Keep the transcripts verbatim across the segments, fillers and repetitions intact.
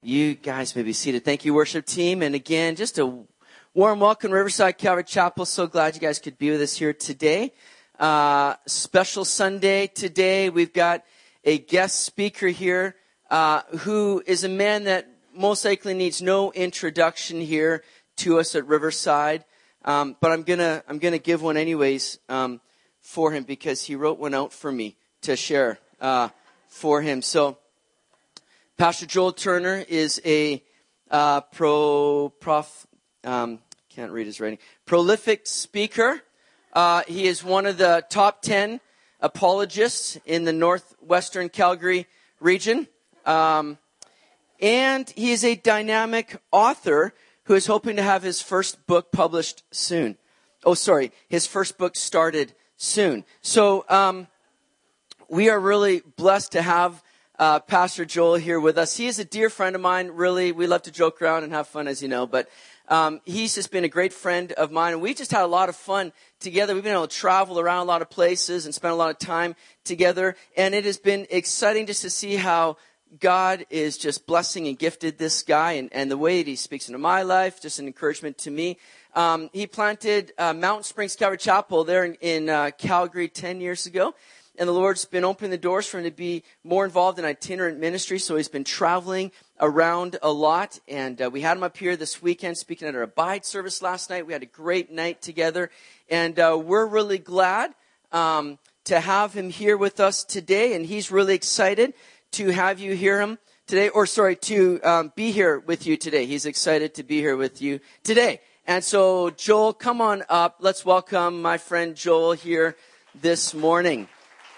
You guys may be seated. Thank you, worship team. And again, just a warm welcome, Riverside Calvary Chapel. So glad you guys could be with us here today. Uh, special Sunday today. We've got a guest speaker here uh, who is a man that most likely needs no introduction here to us at Riverside. Um, but I'm gonna I'm gonna give one anyways um, for him because he wrote one out for me to share uh, for him. So. Pastor Joel Turner is a uh, pro prof um, can't read his writing prolific speaker. Uh, he is one of the top ten apologists in the northwestern Calgary region, um, and he is a dynamic author who is hoping to have his first book published soon. Oh, sorry, his first book started soon. So um, we are really blessed to have. Uh, Pastor Joel here with us. He is a dear friend of mine, really. We love to joke around and have fun, as you know, but um, he's just been a great friend of mine, and we just had a lot of fun together. We've been able to travel around a lot of places and spend a lot of time together, and it has been exciting just to see how God is just blessing and gifted this guy, and, and the way that he speaks into my life, just an encouragement to me. Um, he planted uh, Mountain Springs Calvary Chapel there in, in uh, Calgary ten years ago. And the Lord's been opening the doors for him to be more involved in itinerant ministry. So he's been traveling around a lot. And uh, we had him up here this weekend speaking at our Abide service last night. We had a great night together. And uh, we're really glad um, to have him here with us today. And he's really excited to have you hear him today. Or sorry, to um, be here with you today. He's excited to be here with you today. And so, Joel, come on up. Let's welcome my friend Joel here this morning.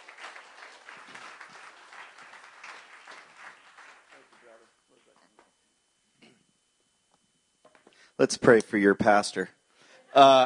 Let's pray for your pastor. Uh,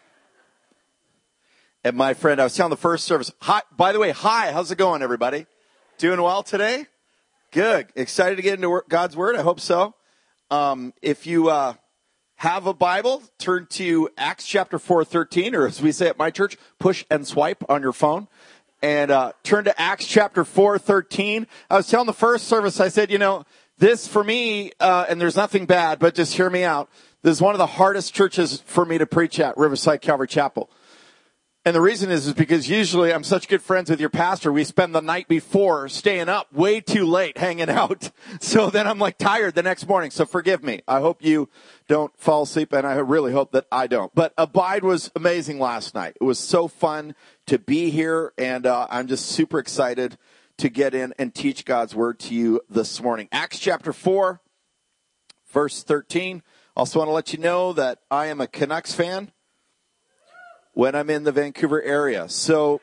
and my friend, I was telling the first service, hi, by the way, hi, how's it going, everybody? Doing well today? Good. Excited to get into God's Word? I hope so. Um, if you uh, have a Bible, turn to Acts chapter four thirteen, or as we say at my church, push and swipe on your phone. And uh, turn to Acts chapter four thirteen. I was telling the first service, I said, you know, this for me, uh, and there's nothing bad, but just hear me out. This is one of the hardest churches for me to preach at, Riverside Calvary Chapel. And the reason is, is because usually I'm such good friends with your pastor, we spend the night before staying up way too late hanging out. So then I'm like tired the next morning. So forgive me. I hope you don't fall asleep, and I really hope that I don't. But Abide was amazing last night. It was so fun to be here, and uh, I'm just super excited to get in and teach God's Word to you this morning. Acts chapter four, verse thirteen. Also want to let you know that I am a Canucks fan when I'm in the Vancouver area. So,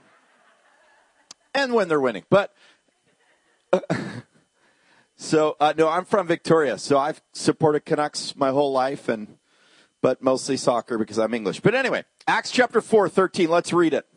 and when they're winning. But, uh, so, uh, no, I'm from Victoria. So I've supported Canucks my whole life, and but mostly soccer because I'm English. But anyway, Acts chapter four, thirteen, let's read it.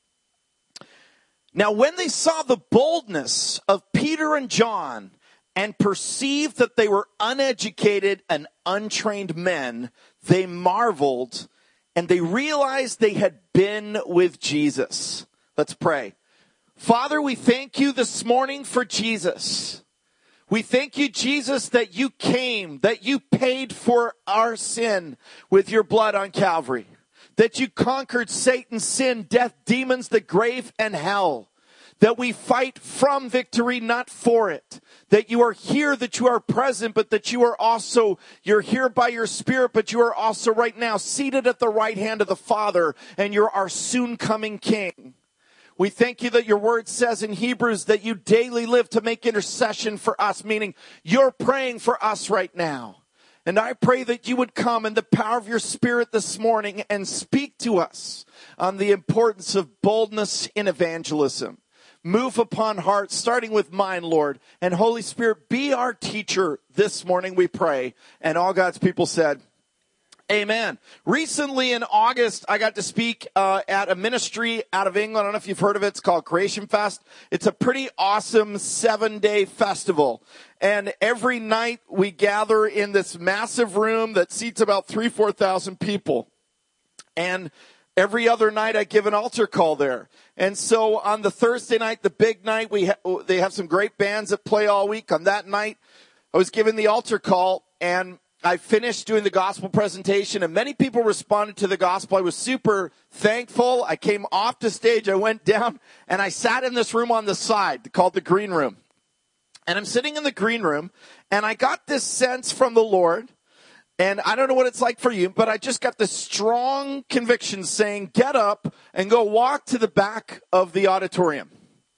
Now, when they saw the boldness of Peter and John and perceived that they were uneducated and untrained men, they marveled, and they realized they had been with Jesus. Let's pray. Father, we thank you this morning for Jesus. We thank you, Jesus, that you came, that you paid for our sin with your blood on Calvary, that you conquered Satan, sin, death, demons, the grave, and hell. That we fight from victory, not for it. That you are here, that you are present, but that you are also, you're here by your Spirit, but you are also right now seated at the right hand of the Father, and you're our soon coming King. We thank you that your word says in Hebrews that you daily live to make intercession for us, meaning you're praying for us right now. And I pray that you would come in the power of your Spirit this morning and speak to us on the importance of boldness in evangelism. Move upon hearts, starting with mine, Lord. And Holy Spirit, be our teacher this morning, we pray. And all God's people said, amen. Recently in August, I got to speak uh, at a ministry out of England. I don't know if you've heard of it. It's called Creation Fest. It's a pretty awesome seven-day festival. And every night we gather in this massive room that seats about three, four thousand people. And every other night I give an altar call there. And so on the Thursday night, the big night, we ha- they have some great bands that play all week. On that night, I was given the altar call, and I finished doing the gospel presentation, and many people responded to the gospel. I was super thankful. I came off the stage. I went down, and I sat in this room on the side called the green room. And I'm sitting in the green room, and I got this sense from the Lord, and I don't know what it's like for you, but I just got this strong conviction saying, get up and go walk to the back of the auditorium.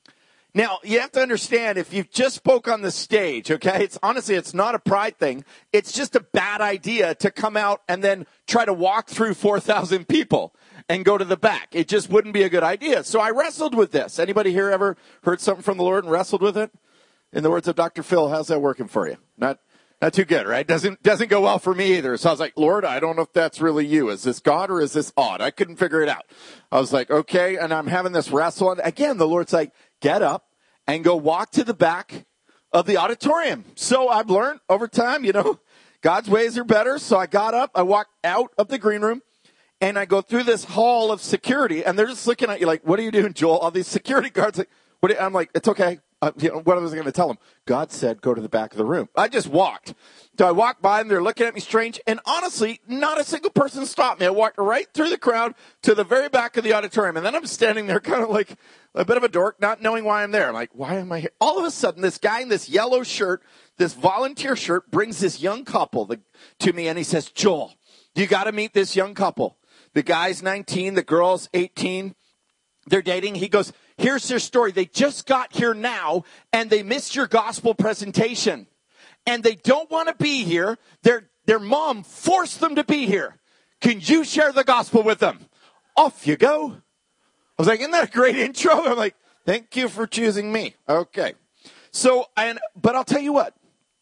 Now, you have to understand, if you just spoke on the stage, okay, it's honestly, it's not a pride thing. It's just a bad idea to come out and then try to walk through four thousand people and go to the back. It just wouldn't be a good idea. So I wrestled with this. Anybody here ever heard something from the Lord and wrestled with it? In the words of Doctor Phil, how's that working for you? Not not too good, right? Doesn't doesn't go well for me either. So I was like, Lord, I don't know if that's really you. Is this God or is this odd? I couldn't figure it out. I was like, okay, and I'm having this wrestle. And again, the Lord's like, get up and go walk to the back of the auditorium. So I've learned over time, you know, God's ways are better. So I got up, I walked out of the green room, and I go through this hall of security, and they're just looking at you like, what are you doing, Joel? All these security guards, like, what? Are you? I'm like, it's okay. Uh, you know, what was I going to tell them? God said, go to the back of the room. I just walked. So I walked by them. They're looking at me strange. And honestly, not a single person stopped me. I walked right through the crowd to the very back of the auditorium. And then I'm standing there kind of like a bit of a dork, not knowing why I'm there. I'm like, why am I here? All of a sudden, this guy in this yellow shirt, this volunteer shirt, brings this young couple to me. And he says, Joel, you got to meet this young couple. The guy's nineteen, the girl's eighteen. They're dating. He goes, here's their story. They just got here now, and they missed your gospel presentation. And they don't want to be here. Their, their mom forced them to be here. Can you share the gospel with them? Off you go. I was like, isn't that a great intro? I'm like, thank you for choosing me. Okay. So, and but I'll tell you what.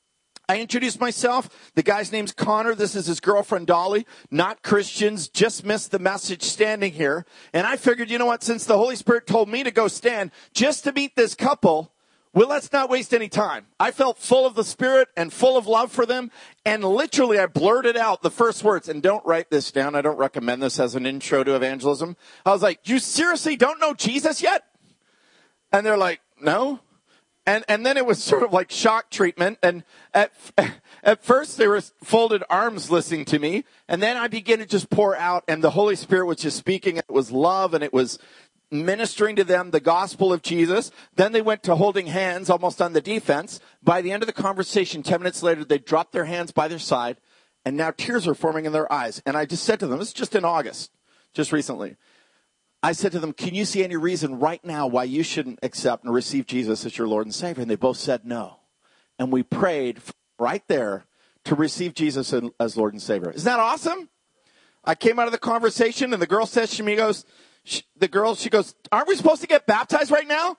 I introduced myself. The guy's name's Connor. This is his girlfriend, Dolly. Not Christians. Just missed the message standing here. And I figured, you know what? Since the Holy Spirit told me to go stand just to meet this couple, well, let's not waste any time. I felt full of the Spirit and full of love for them. And literally, I blurted out the first words. And don't write this down. I don't recommend this as an intro to evangelism. I was like, you seriously don't know Jesus yet? And they're like, no. And and then it was sort of like shock treatment. And at at first they were folded arms listening to me. And then I began to just pour out. And the Holy Spirit was just speaking. It was love, and it was ministering to them the gospel of Jesus. Then they went to holding hands almost on the defense. By the end of the conversation, ten minutes later, they dropped their hands by their side. And now tears were forming in their eyes. And I just said to them, this is just in August, just recently. I said to them, can you see any reason right now why you shouldn't accept and receive Jesus as your Lord and Savior? And they both said no. And we prayed right there to receive Jesus as Lord and Savior. Isn't that awesome? I came out of the conversation, and the girl says to me, goes, she, the girl, she goes, aren't we supposed to get baptized right now?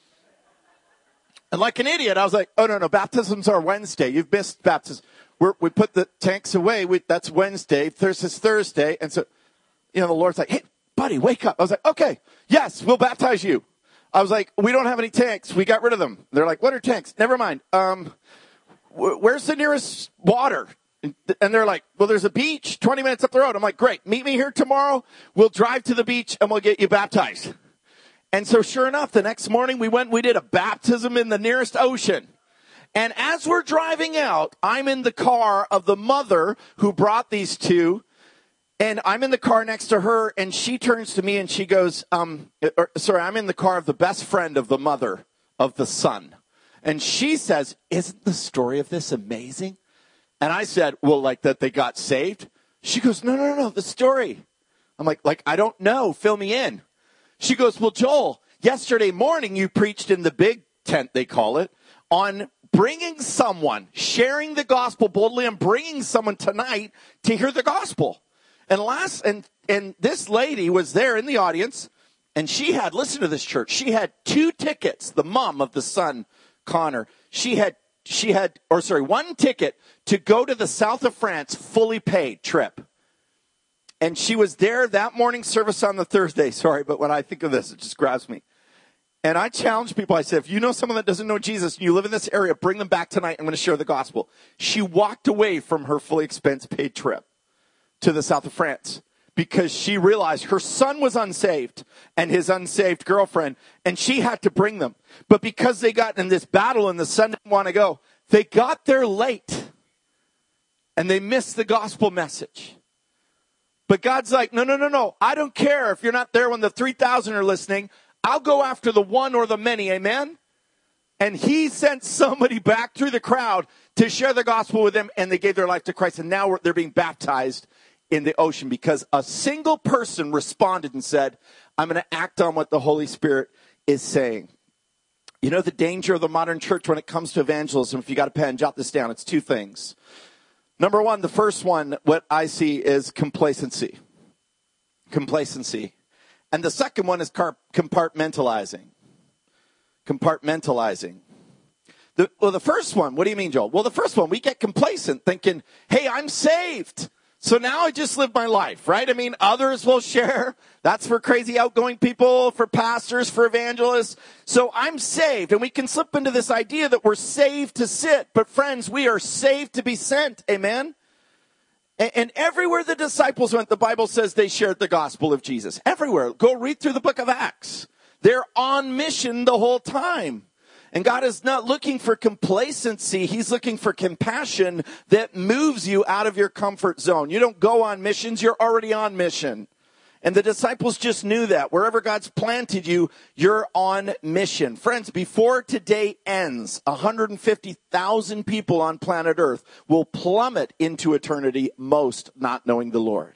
And like an idiot, I was like, oh, no, no, baptisms are Wednesday. You've missed baptism. We're, we put the tanks away. We, that's Wednesday. Thursday's Thursday. And so, you know, the Lord's like, hey, buddy, wake up. I was like, okay, yes, we'll baptize you. I was like, we don't have any tanks. We got rid of them. They're like, what are tanks? Never mind. Um, wh- where's the nearest water? And they're like, well, there's a beach twenty minutes up the road. I'm like, great. Meet me here tomorrow. We'll drive to the beach and we'll get you baptized. And so sure enough, the next morning we went, we did a baptism in the nearest ocean. And as we're driving out, I'm in the car of the mother who brought these two. And I'm in the car next to her, and she turns to me and she goes, um, or, sorry, I'm in the car of the best friend of the mother of the son. And she says, isn't the story of this amazing? And I said, well, like that they got saved? She goes, no, no, no, no, the story. I'm like, like, I don't know. Fill me in. She goes, well, Joel, yesterday morning you preached in the big tent, they call it, on bringing someone, sharing the gospel boldly, and bringing someone tonight to hear the gospel. And last, and, and this lady was there in the audience, and she had, listen to this church, she had two tickets, the mom of the son, Connor. She had, she had, or sorry, one ticket to go to the south of France, fully paid trip. And she was there that morning service on the Thursday. Sorry, but when I think of this, it just grabs me. And I challenge people. I said, if you know someone that doesn't know Jesus and you live in this area, bring them back tonight. I'm going to share the gospel. She walked away from her fully expense paid trip to the south of France because she realized her son was unsaved and his unsaved girlfriend, and she had to bring them. But because they got in this battle and the son didn't want to go, they got there late and they missed the gospel message. But God's like, no, no, no, no. I don't care if you're not there when the three thousand are listening. I'll go after the one or the many, amen? And he sent somebody back through the crowd to share the gospel with them, and they gave their life to Christ. And now they're being baptized in the ocean because a single person responded and said, I'm going to act on what the Holy Spirit is saying. You know the danger of the modern church when it comes to evangelism, if you got a pen, jot this down. It's two things. Number one, the first one, what I see is complacency. Complacency. And the second one is compartmentalizing. Compartmentalizing. The, well, the first one, what do you mean, Joel? Well, the first one, we get complacent thinking, hey, I'm saved. So now I just live my life, right? I mean, others will share. That's for crazy outgoing people, for pastors, for evangelists. So I'm saved. And we can slip into this idea that we're saved to sit. But friends, we are saved to be sent. Amen? And, and everywhere the disciples went, the Bible says they shared the gospel of Jesus. Everywhere. Go read through the book of Acts. They're on mission the whole time. And God is not looking for complacency. He's looking for compassion that moves you out of your comfort zone. You don't go on missions. You're already on mission. And the disciples just knew that. Wherever God's planted you, you're on mission. Friends, before today ends, one hundred fifty thousand people on planet Earth will plummet into eternity, most not knowing the Lord.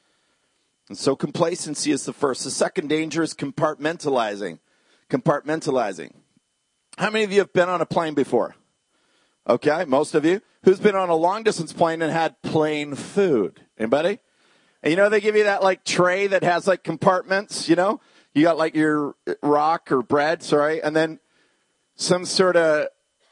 And so complacency is the first. The second danger is compartmentalizing. Compartmentalizing. How many of you have been on a plane before? Okay, most of you. Who's been on a long-distance plane and had plain food? Anybody? And you know they give you that, like, tray that has, like, compartments, you know? You got, like, your rock or bread, sorry, and then some sort of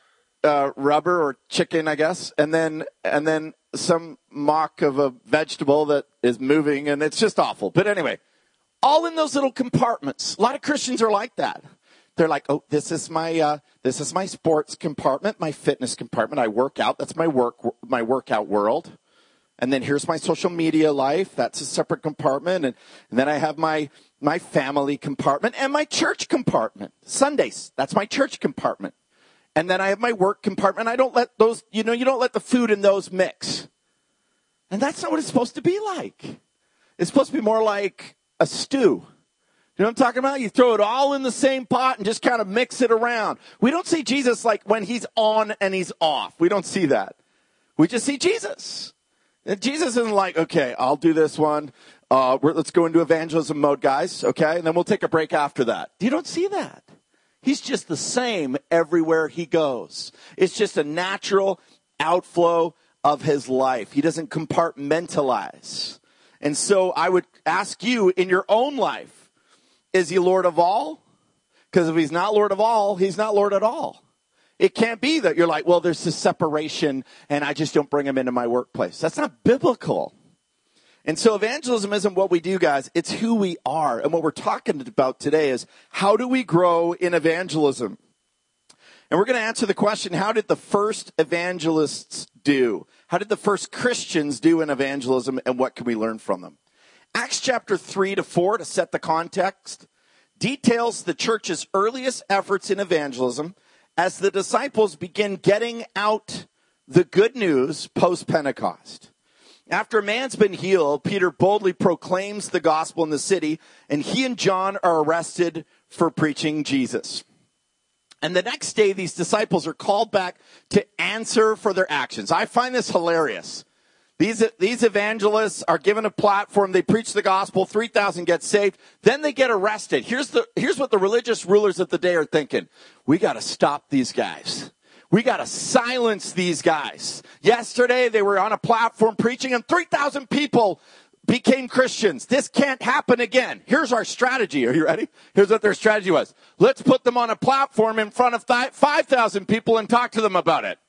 uh, rubber or chicken, I guess, and then and then some mock of a vegetable that is moving, and it's just awful. But anyway, all in those little compartments. A lot of Christians are like that. They're like, oh, this is my uh, this is my sports compartment, my fitness compartment. I work out. That's my work my workout world. And then here's my social media life. That's a separate compartment. And, and then I have my my family compartment and my church compartment. Sundays, that's my church compartment. And then I have my work compartment. I don't let those, you know, you don't let the food in those mix. And that's not what it's supposed to be like. It's supposed to be more like a stew. You know what I'm talking about? You throw it all in the same pot and just kind of mix it around. We don't see Jesus like when he's on and he's off. We don't see that. We just see Jesus. And Jesus isn't like, okay, I'll do this one. Uh, we're, let's go into evangelism mode, guys. Okay. And then we'll take a break after that. You don't see that. He's just the same everywhere he goes. It's just a natural outflow of his life. He doesn't compartmentalize. And so I would ask you in your own life, is he Lord of all? Because if he's not Lord of all, he's not Lord at all. It can't be that you're like, well, there's this separation and I just don't bring him into my workplace. That's not biblical. And so evangelism isn't what we do, guys. It's who we are. And what we're talking about today is how do we grow in evangelism? And we're going to answer the question, how did the first evangelists do? How did the first Christians do in evangelism, and what can we learn from them? Acts chapter three to four, to set the context, details the church's earliest efforts in evangelism as the disciples begin getting out the good news post-Pentecost. After a man's been healed, Peter boldly proclaims the gospel in the city, and he and John are arrested for preaching Jesus. And the next day, these disciples are called back to answer for their actions. I find this hilarious. These, these evangelists are given a platform. They preach the gospel. three thousand get saved. Then they get arrested. Here's the, here's what the religious rulers of the day are thinking. We got to stop these guys. We got to silence these guys. Yesterday, they were on a platform preaching, and three thousand people became Christians. This can't happen again. Here's our strategy. Are you ready? Here's what their strategy was. Let's put them on a platform in front of five thousand people and talk to them about it.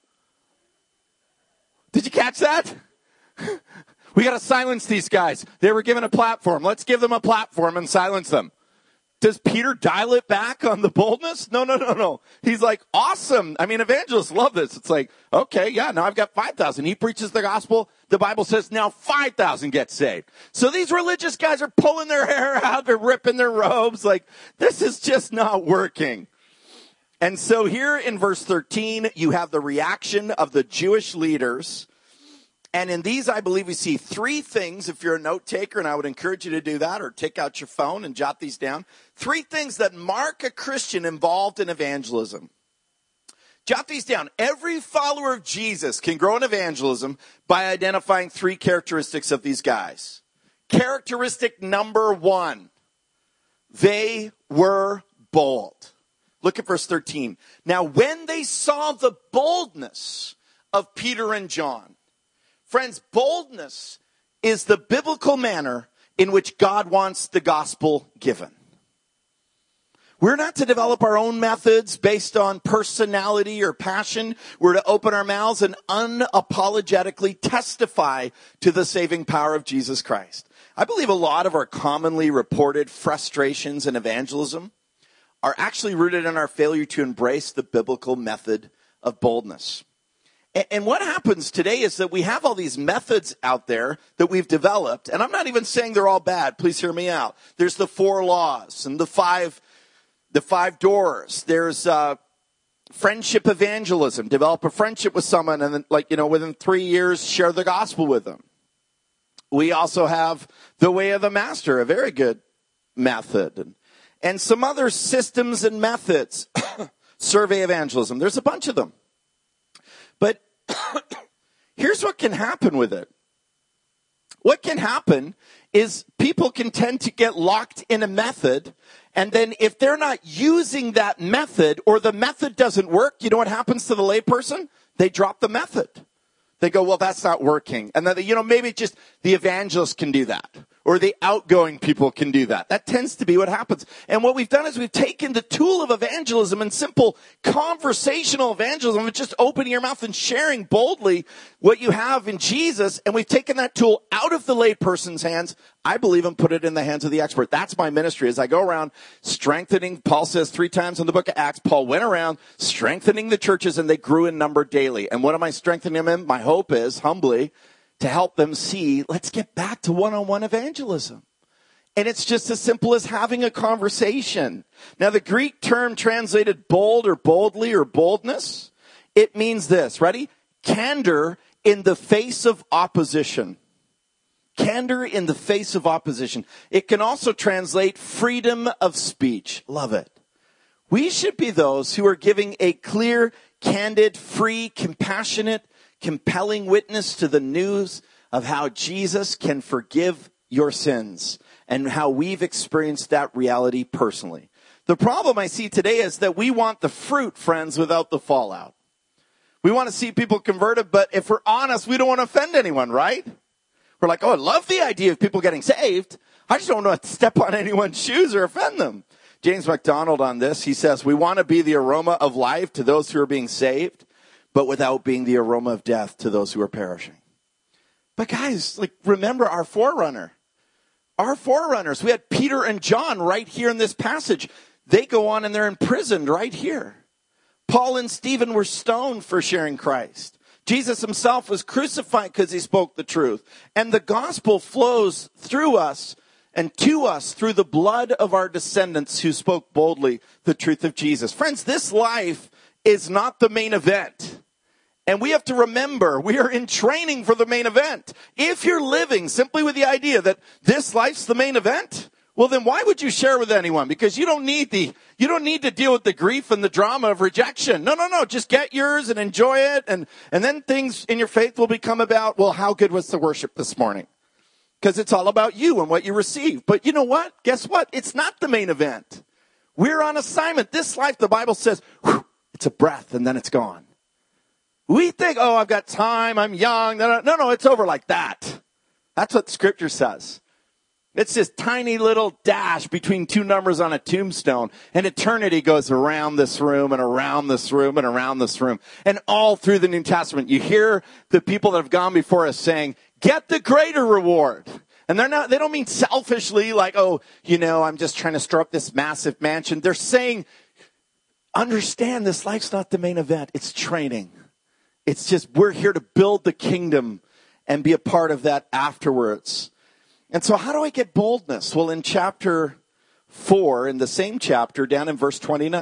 Did you catch that? We got to silence these guys. They were given a platform. Let's give them a platform and silence them. Does Peter dial it back on the boldness? No, no, no, no. He's like, awesome. I mean, evangelists love this. It's like, okay, yeah, now I've got five thousand. He preaches the gospel. The Bible says now five thousand get saved. So these religious guys are pulling their hair out. They're ripping their robes. Like, this is just not working. And so here in verse thirteen, you have the reaction of the Jewish leaders. And in these, I believe we see three things. If you're a note taker, and I would encourage you to do that, or take out your phone and jot these down. Three things that mark a Christian involved in evangelism. Jot these down. Every follower of Jesus can grow in evangelism by identifying three characteristics of these guys. Characteristic number one, they were bold. Look at verse thirteen. Now, when they saw the boldness of Peter and John, friends, boldness is the biblical manner in which God wants the gospel given. We're not to develop our own methods based on personality or passion. We're to open our mouths and unapologetically testify to the saving power of Jesus Christ. I believe a lot of our commonly reported frustrations in evangelism are actually rooted in our failure to embrace the biblical method of boldness. And what happens today is that we have all these methods out there that we've developed, and I'm not even saying they're all bad. Please hear me out. There's the four laws and the five The five doors. There's uh, friendship evangelism. Develop a friendship with someone and then, like, you know, within three years, share the gospel with them. We also have the way of the master, a very good method. And, and some other systems and methods. Survey evangelism. There's a bunch of them. But here's what can happen with it. What can happen is people can tend to get locked in a method, and then if they're not using that method or the method doesn't work, you know what happens to the layperson? They drop the method. They go, well, that's not working. And then, you know, maybe just the evangelist can do that. Or the outgoing people can do that. That tends to be what happens. And what we've done is we've taken the tool of evangelism and simple conversational evangelism, just opening your mouth and sharing boldly what you have in Jesus. And we've taken that tool out of the layperson's hands, I believe, and put it in the hands of the expert. That's my ministry as I go around strengthening. Paul says three times in the book of Acts, Paul went around strengthening the churches and they grew in number daily. And what am I strengthening them in? My hope is, humbly, to help them see, let's get back to one-on-one evangelism. And it's just as simple as having a conversation. Now, the Greek term translated bold or boldly or boldness, it means this, ready? Candor in the face of opposition. Candor in the face of opposition. It can also translate freedom of speech. Love it. We should be those who are giving a clear, candid, free, compassionate, compelling witness to the news of how Jesus can forgive your sins and how we've experienced that reality personally. The problem I see today is that we want the fruit, friends, without the fallout. We want to see people converted, but if we're honest, we don't want to offend anyone, right? We're like, oh, I love the idea of people getting saved. I just don't want to step on anyone's shoes or offend them. James MacDonald on this, he says, we want to be the aroma of life to those who are being saved, but without being the aroma of death to those who are perishing. But guys, like, remember our forerunner. Our forerunners. We had Peter and John right here in this passage. They go on and they're imprisoned right here. Paul and Stephen were stoned for sharing Christ. Jesus himself was crucified because he spoke the truth. And the gospel flows through us and to us through the blood of our descendants who spoke boldly the truth of Jesus. Friends, this life is not the main event. And we have to remember, we are in training for the main event. If you're living simply with the idea that this life's the main event, well, then why would you share with anyone? Because you don't need the, you don't need to deal with the grief and the drama of rejection. No, no, no. Just get yours and enjoy it. And, and then things in your faith will become about, well, how good was the worship this morning? Because it's all about you and what you receive. But you know what? Guess what? It's not the main event. We're on assignment. This life, the Bible says, whew, it's a breath and then it's gone. We think, oh, I've got time, I'm young. No, no, it's over like that. That's what Scripture says. It's this tiny little dash between two numbers on a tombstone. And eternity goes around this room and around this room and around this room. And all through the New Testament, you hear the people that have gone before us saying, get the greater reward. And they're not, they don't mean selfishly like, oh, you know, I'm just trying to stir up this massive mansion. They're saying, understand this life's not the main event. It's training. It's just, we're here to build the kingdom and be a part of that afterwards. And so how do I get boldness? Well, in chapter four, in the same chapter, down in verse twenty,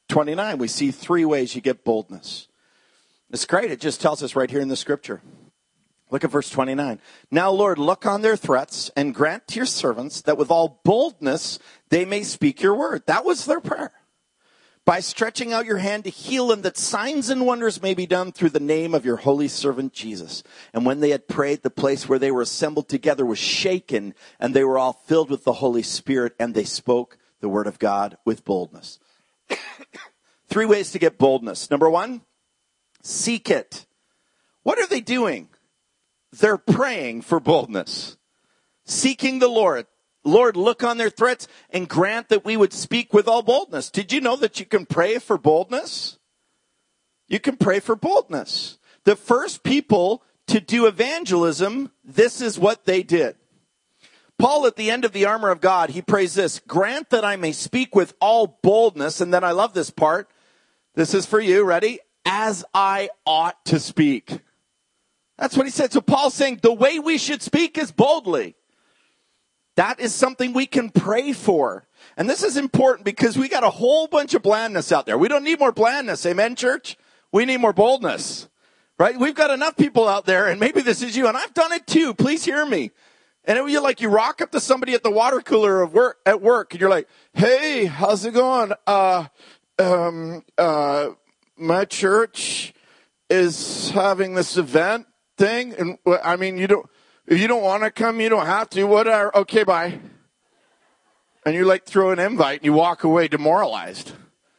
twenty-nine, we see three ways you get boldness. It's great. It just tells us right here in the scripture. Look at verse twenty-nine. Now, Lord, look on their threats and grant to your servants that with all boldness they may speak your word. That was their prayer. By stretching out your hand to heal them, that signs and wonders may be done through the name of your holy servant Jesus. And when they had prayed, the place where they were assembled together was shaken, and they were all filled with the Holy Spirit, and they spoke the word of God with boldness. Three ways to get boldness. Number one, seek it. What are they doing? They're praying for boldness. Seeking the Lord. Lord, look on their threats and grant that we would speak with all boldness. Did you know that you can pray for boldness? You can pray for boldness. The first people to do evangelism, this is what they did. Paul, at the end of the armor of God, he prays this, grant that I may speak with all boldness. And then I love this part. This is for you. Ready? As I ought to speak. That's what he said. So Paul's saying the way we should speak is boldly. That is something we can pray for. And this is important because we got a whole bunch of blandness out there. We don't need more blandness. Amen, church? We need more boldness, right? We've got enough people out there, and maybe this is you, and I've done it too. Please hear me. And it, you're like, you rock up to somebody at the water cooler of work, at work, and you're like, hey, how's it going? Uh, um, uh, my church is having this event thing. And I mean, you don't, if you don't want to come, you don't have to. Whatever. Okay, bye. And you like throw an invite and you walk away demoralized.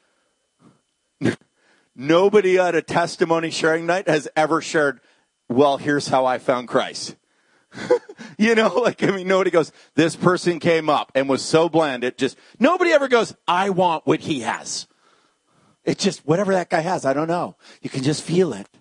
Nobody at a testimony sharing night has ever shared, well, here's how I found Christ. You know, like, I mean, nobody goes, this person came up and was so bland. It just, nobody ever goes, I want what he has. It's just whatever that guy has. I don't know. You can just feel it.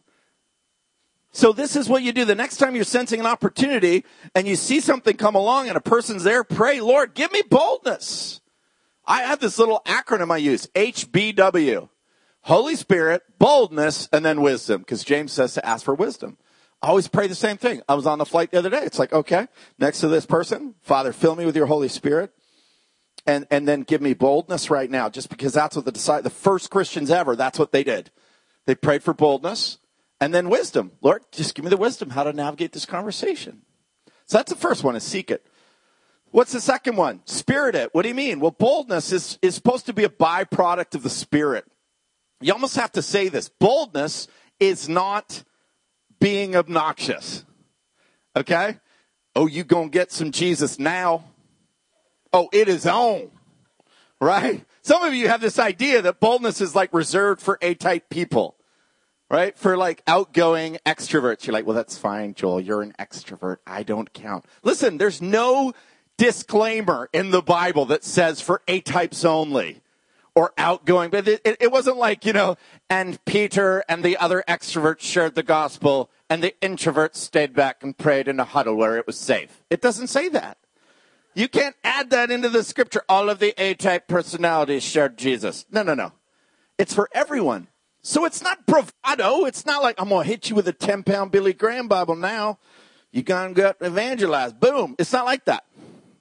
So this is what you do. The next time you're sensing an opportunity and you see something come along and a person's there, pray, Lord, give me boldness. I have this little acronym I use, H B W. Holy Spirit, boldness, and then wisdom. Because James says to ask for wisdom. I always pray the same thing. I was on the flight the other day. It's like, okay, next to this person, Father, fill me with your Holy Spirit. And, and then give me boldness right now. Just because that's what the disciples, the first Christians ever, that's what they did. They prayed for boldness. And then wisdom. Lord, just give me the wisdom how to navigate this conversation. So that's the first one, is seek it. What's the second one? Spirit it. What do you mean? Well, boldness is, is supposed to be a byproduct of the Spirit. You almost have to say this. Boldness is not being obnoxious. Okay? Oh, you gonna get some Jesus now? Oh, it is on. Right? Some of you have this idea that boldness is like reserved for A-type people. Right? For like outgoing extroverts. You're like, well, that's fine, Joel. You're an extrovert. I don't count. Listen, there's no disclaimer in the Bible that says for A-types only or outgoing. But it, it, it wasn't like, you know, and Peter and the other extroverts shared the gospel and the introverts stayed back and prayed in a huddle where it was safe. It doesn't say that. You can't add that into the scripture. All of the A-type personalities shared Jesus. No, no, no. It's for everyone. So it's not bravado. It's not like, I'm going to hit you with a ten-pound Billy Graham Bible now. You gonna get evangelized. Boom. It's not like that.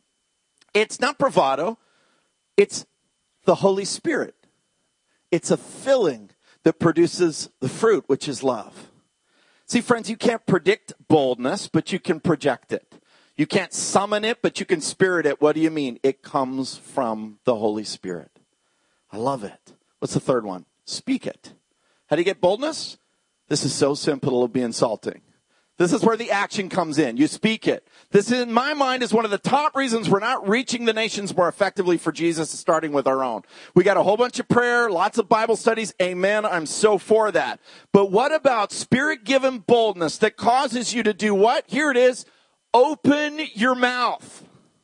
It's not bravado. It's the Holy Spirit. It's a filling that produces the fruit, which is love. See, friends, you can't predict boldness, but you can project it. You can't summon it, but you can spirit it. What do you mean? It comes from the Holy Spirit. I love it. What's the third one? Speak it. How do you get boldness? This is so simple, it'll be insulting. This is where the action comes in. You speak it. This, in my mind, is one of the top reasons we're not reaching the nations more effectively for Jesus, starting with our own. We got a whole bunch of prayer, lots of Bible studies. Amen. I'm so for that. But what about Spirit-given boldness that causes you to do what? Here it is. Open your mouth.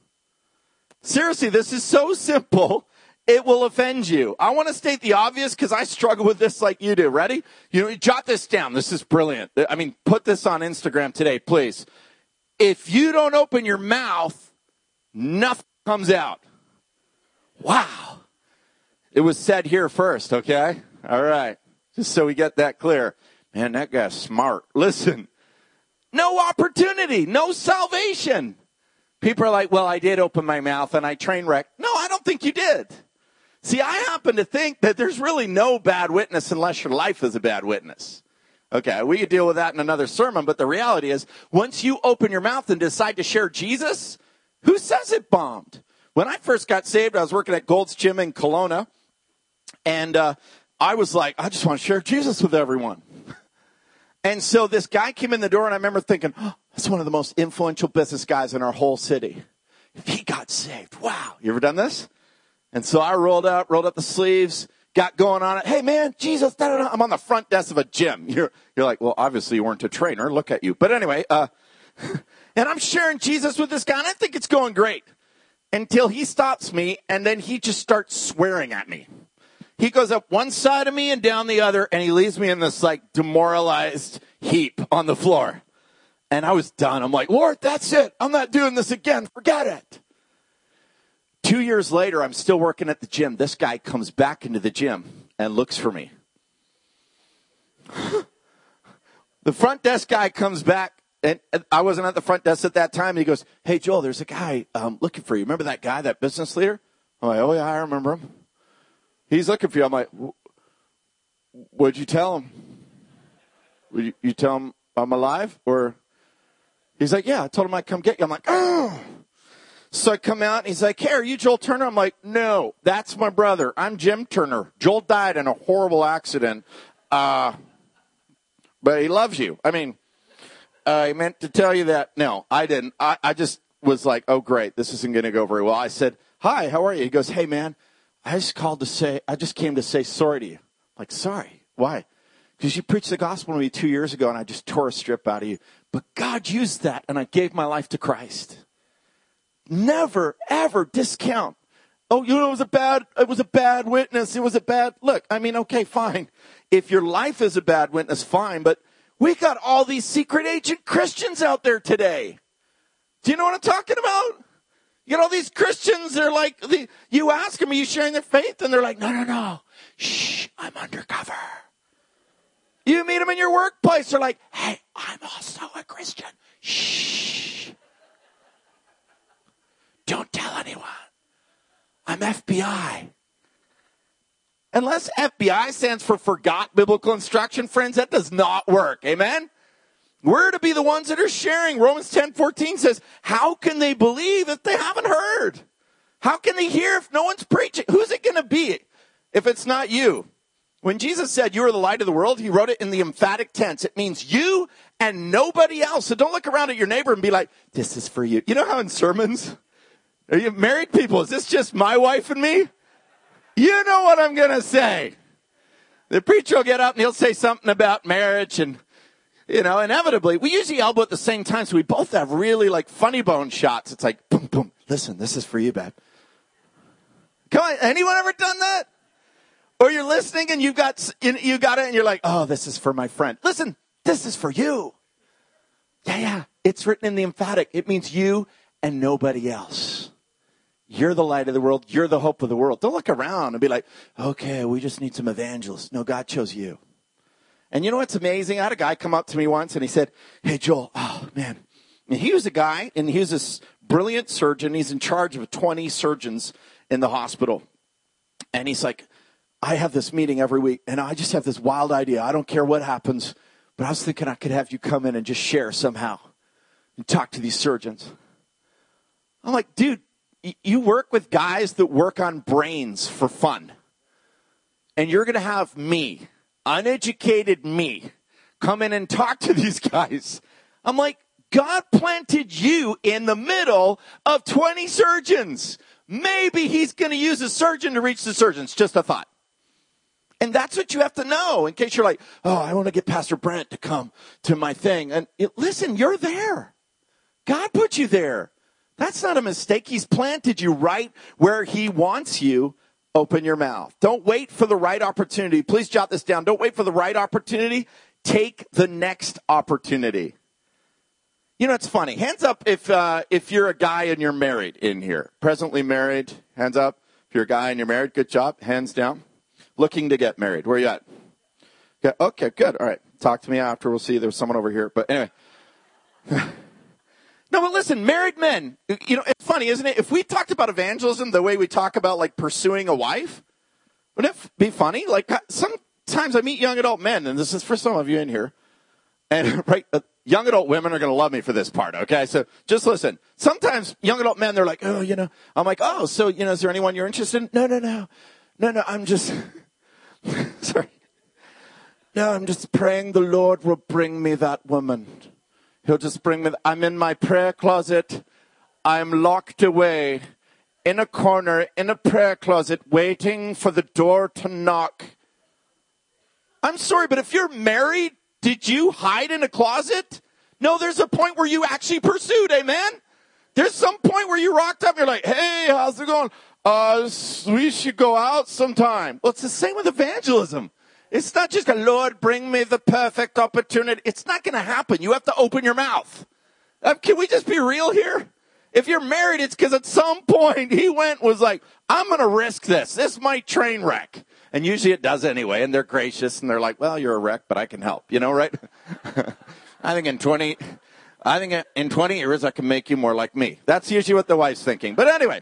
Seriously, this is so simple. It will offend you. I want to state the obvious because I struggle with this like you do. Ready? You jot this down. This is brilliant. I mean, put this on Instagram today, please. If you don't open your mouth, nothing comes out. Wow. It was said here first, okay? All right. Just so we get that clear. Man, that guy's smart. Listen, no opportunity, no salvation. People are like, well, I did open my mouth and I train wrecked. No, I don't think you did. See, I happen to think that there's really no bad witness unless your life is a bad witness. Okay, we could deal with that in another sermon, but the reality is, once you open your mouth and decide to share Jesus, who says it bombed? When I first got saved, I was working at Gold's Gym in Kelowna, and uh, I was like, I just want to share Jesus with everyone. And so this guy came in the door, and I remember thinking, oh, that's one of the most influential business guys in our whole city. If he got saved, wow. You ever done this? And so I rolled up, rolled up the sleeves, got going on it. Hey, man, Jesus, da, da, da. I'm on the front desk of a gym. You're, you're like, well, obviously you weren't a trainer. Look at you. But anyway, uh, and I'm sharing Jesus with this guy, and I think it's going great until he stops me, and then he just starts swearing at me. He goes up one side of me and down the other, and he leaves me in this, like, demoralized heap on the floor. And I was done. I'm like, Lord, that's it. I'm not doing this again. Forget it. Two years later, I'm still working at the gym. This guy comes back into the gym and looks for me. The front desk guy comes back, and I wasn't at the front desk at that time. He goes, hey, Joel, there's a guy um, looking for you. Remember that guy, that business leader? I'm like, oh, yeah, I remember him. He's looking for you. I'm like, what'd you tell him? Would you, you tell him I'm alive? Or he's like, yeah, I told him I'd come get you. I'm like, oh. So I come out, and he's like, hey, are you Joel Turner? I'm like, no, that's my brother. I'm Jim Turner. Joel died in a horrible accident, uh, but he loves you. I mean, uh, he meant to tell you that. No, I didn't. I, I just was like, oh, great, this isn't going to go very well. I said, hi, how are you? He goes, hey, man, I just called to say, I just came to say sorry to you. I'm like, sorry? Why? Because you preached the gospel to me two years ago, and I just tore a strip out of you. But God used that, and I gave my life to Christ. Never, ever discount. Oh, you know, it was a bad, it was a bad witness. It was a bad, look, I mean, okay, fine. If your life is a bad witness, fine. But we got all these secret agent Christians out there today. Do you know what I'm talking about? You know, these Christians, they're like, the, you ask them, are you sharing their faith? And they're like, no, no, no. Shh, I'm undercover. You meet them in your workplace. They're like, hey, I'm also a Christian. Shh. Don't tell anyone. I'm F B I. Unless F B I stands for Forgot Biblical Instruction, friends, that does not work. Amen? We're to be the ones that are sharing. Romans ten fourteen says, how can they believe if they haven't heard? How can they hear if no one's preaching? Who's it going to be if it's not you? When Jesus said you are the light of the world, he wrote it in the emphatic tense. It means you and nobody else. So don't look around at your neighbor and be like, this is for you. You know how in sermons, are you married people? Is this just my wife and me? You know what I'm going to say. The preacher will get up and he'll say something about marriage and, you know, inevitably, we usually elbow at the same time, so we both have really, like, funny bone shots. It's like, boom, boom, listen, this is for you, babe. Come on, anyone ever done that? Or you're listening and you've got, you got it and you're like, oh, this is for my friend. Listen, this is for you. Yeah, yeah, it's written in the emphatic. It means you and nobody else. You're the light of the world. You're the hope of the world. Don't look around and be like, okay, we just need some evangelists. No, God chose you. And you know what's amazing? I had a guy come up to me once and he said, hey, Joel, oh, man. And he was a guy, and he was this brilliant surgeon. He's in charge of twenty surgeons in the hospital. And he's like, I have this meeting every week, and I just have this wild idea. I don't care what happens, but I was thinking I could have you come in and just share somehow and talk to these surgeons. I'm like, dude, you work with guys that work on brains for fun. And you're going to have me, uneducated me, come in and talk to these guys. I'm like, God planted you in the middle of twenty surgeons. Maybe he's going to use a surgeon to reach the surgeons. Just a thought. And that's what you have to know in case you're like, oh, I want to get Pastor Brent to come to my thing. And it, listen, you're there. God put you there. That's not a mistake. He's planted you right where he wants you. Open your mouth. Don't wait for the right opportunity. Please jot this down. Don't wait for the right opportunity. Take the next opportunity. You know, it's funny. Hands up if uh, if you're a guy and you're married in here. Presently married. Hands up. If you're a guy and you're married, good job. Hands down. Looking to get married. Where are you at? Okay, okay, good. All right. Talk to me after. We'll see. There's someone over here. But anyway. No, but listen, married men, you know, it's funny, isn't it? If we talked about evangelism the way we talk about, like, pursuing a wife, Wouldn't it be funny? Like, sometimes I meet young adult men, and this is for some of you in here, and right, uh, young adult women are going to love me for this part, okay? So just listen. Sometimes young adult men, they're like, oh, you know, I'm like, oh, so, you know, is there anyone you're interested in? No, no, no. No, no, I'm just, sorry. No, I'm just praying the Lord will bring me that woman. He'll just bring me, I'm in my prayer closet. I'm locked away in a corner, in a prayer closet, waiting for the door to knock. I'm sorry, but if you're married, did you hide in a closet? No, there's a point where you actually pursued, amen? There's some point where you rocked up and you're like, hey, how's it going? Uh, we should go out sometime. Well, it's the same with evangelism. It's not just a Lord, bring me the perfect opportunity. It's not going to happen. You have to open your mouth. Uh, can we just be real here? If you're married, it's because at some point he went, was like, I'm going to risk this. This might train wreck. And usually it does anyway. And they're gracious and they're like, well, you're a wreck, but I can help. You know, right? I think in twenty, I think in twenty years I can make you more like me. That's usually what the wife's thinking. But anyway,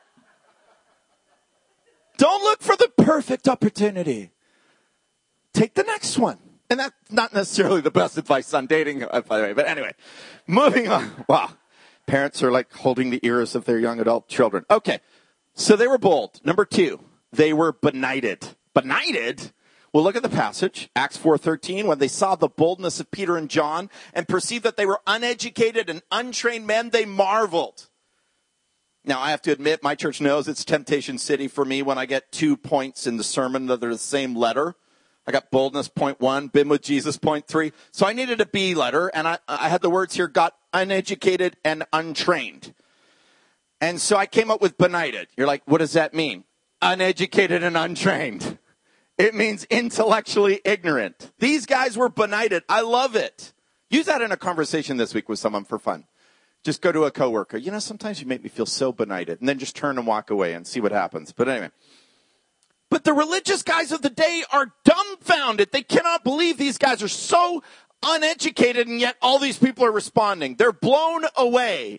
don't look for the perfect opportunity. Take the next one. And that's not necessarily the best advice on dating, by the way. But anyway, moving on. Wow. Parents are like holding the ears of their young adult children. Okay. So they were bold. Number two, they were benighted. Benighted? Well, look at the passage, Acts four thirteen, when they saw the boldness of Peter and John and perceived that they were uneducated and untrained men, they marveled. Now, I have to admit, my church knows it's Temptation City for me when I get two points in the sermon that are the same letter. I got boldness, point one, been with Jesus, point three. So I needed a B letter, and I, I had the words here, got uneducated and untrained. And so I came up with benighted. You're like, what does that mean? Uneducated and untrained. It means intellectually ignorant. These guys were benighted. I love it. Use that in a conversation this week with someone for fun. Just go to a coworker. You know, sometimes you make me feel so benighted. And then just turn and walk away and see what happens. But anyway. But the religious guys of the day are dumbfounded. They cannot believe these guys are so uneducated, and yet all these people are responding. They're blown away.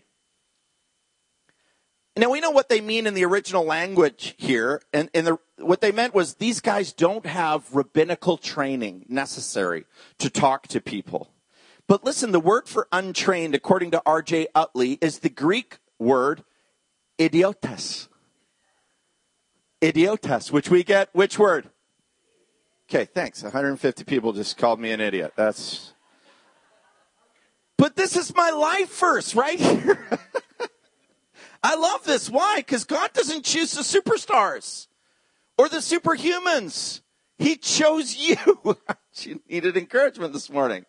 Now, we know what they mean in the original language here. And, and the, what they meant was these guys don't have rabbinical training necessary to talk to people. But listen, the word for untrained, according to R J Utley, is the Greek word idiotes. Idiotes, which we get, which word? Okay, thanks. one hundred fifty people just called me an idiot. That's. But this is my life verse right here. I love this. Why? Because God doesn't choose the superstars or the superhumans. He chose you. You needed encouragement this morning.